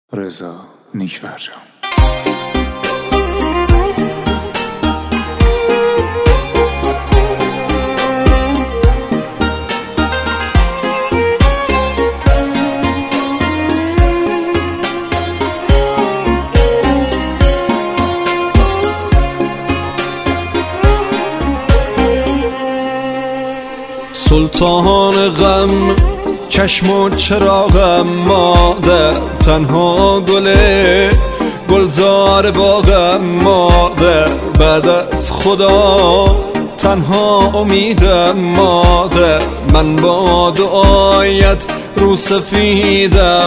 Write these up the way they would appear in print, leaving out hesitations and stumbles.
رضا نیک‌فرجام. سلطان غم چشم و چراغم، مادر تنها گلزار باغم، مادر بعد از خدا تنها امیدم، مادر من با دعایت رو سفیدم،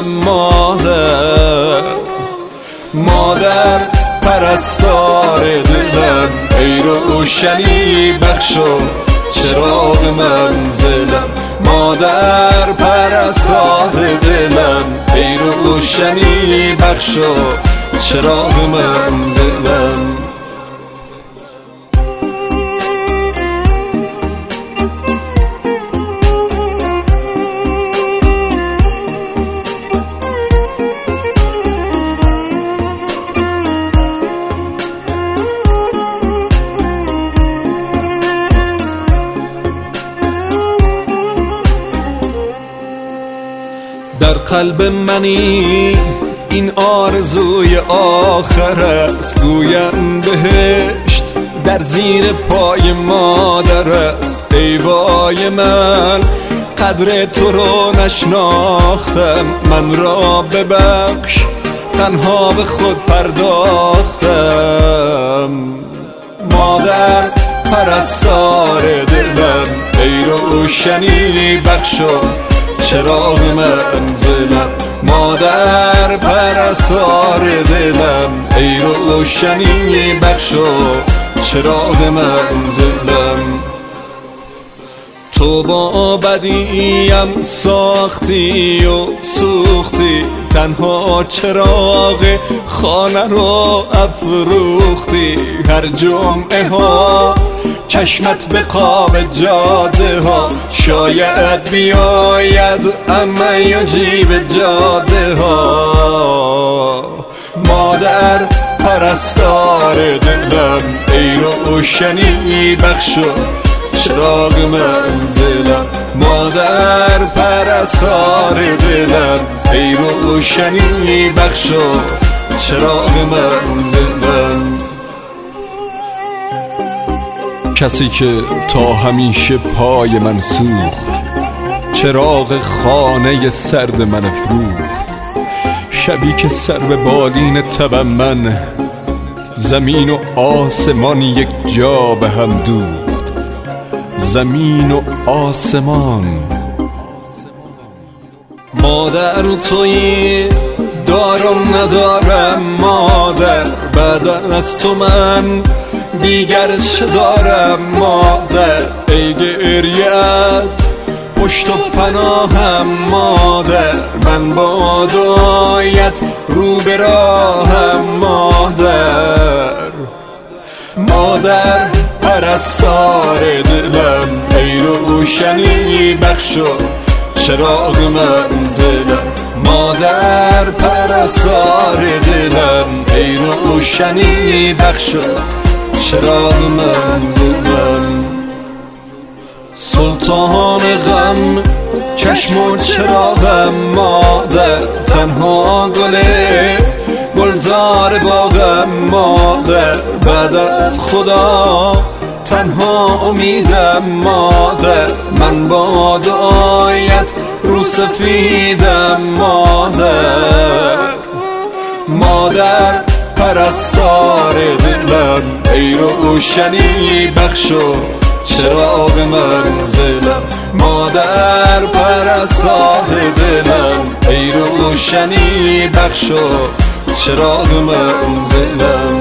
مادر پرستار دلم، ای روشنی بخش و چراغ منزلم، مادر پرستار دلم، ای روشنی بخش و چراغ منزلم. در قلب منی این آرزوی آخر است، گویم بهشت در زیر پای مادر است. ای وای من قدر تو رو نشناختم، من را ببخش تنها به خود پرداختم، مادر پرستار دلم، ای روشنی بخش و چراغ منزلم، مادر پرستار دلم، ای روشنی بخش و چراغ منزلم. تو با بدیم ساختی و سوختی، تنها چراغ خانه رو افروختی، هر جمعه ها چشمت به قاب جاده ها، شاید بیاید اما یجیب جاده ها، مادر پرستار دلم، ای روشنی بخش و چراغ منزلم، مادر پرستار دلم، ای روشنی بخش و چراغ منزلم. کسی که تا همیشه پای من سوخت، چراغ خانه سرد من افروخت، شبی که سر به بالین تبم من، زمین و آسمان یک جا به هم دوخت، زمین و آسمان. مادر تویی دارم ندارم، مادر بعد از تو من دیگر چه دارم، مادر ای گریت پشت و پناهم، مادر من با دعایت رو به راهم، مادر پرستار دلم، ای روشنی بخش و چراغ منزلم، مادر پرستار دلم، ای روشنی بخش و چراغ منزلم. سلطان غم چشم و چراغم، مادر تنها گلزار باغم، مادر بعد از خدا تنها امیدم، مادر من با دعایت رو سفیدم، مادر پرستار دلم، ای روشنی بخش و چراغ منزلم، مادر پرستار دلم، ای روشنی بخش و چراغ منزلم.